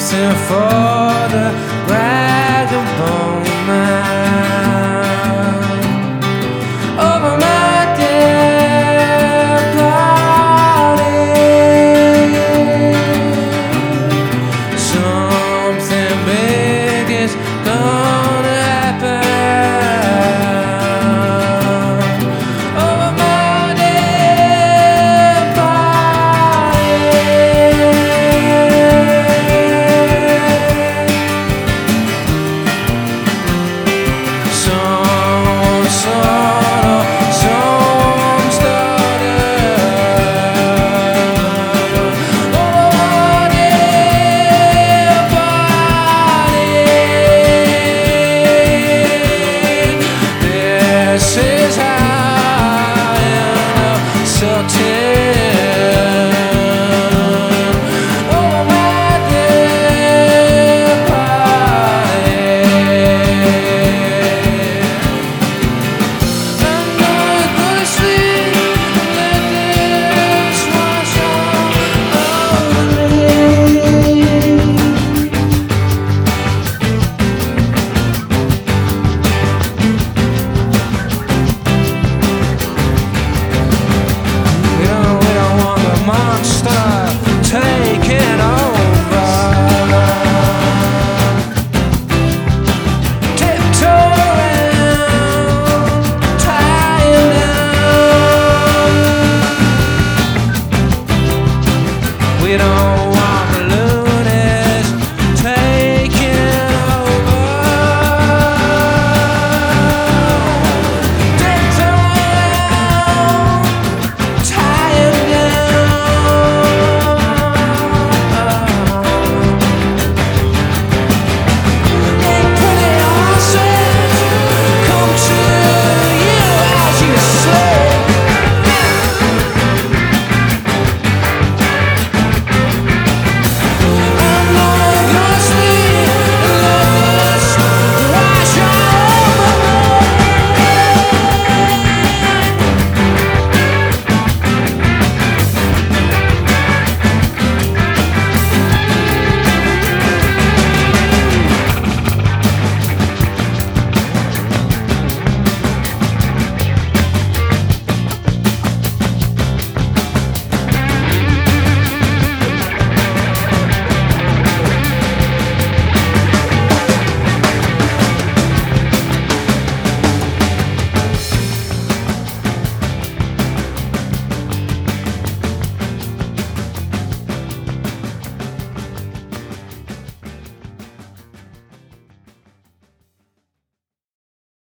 dancing for the rag and bone man over my dead body. Something big is gonna happen over my dead body. Some started over my dead body. This is how you know certain over my dead body. I'm not gonna sleep, let this wash over me. We don't want the monster taking over. Tiptoeing, tying down. We don't want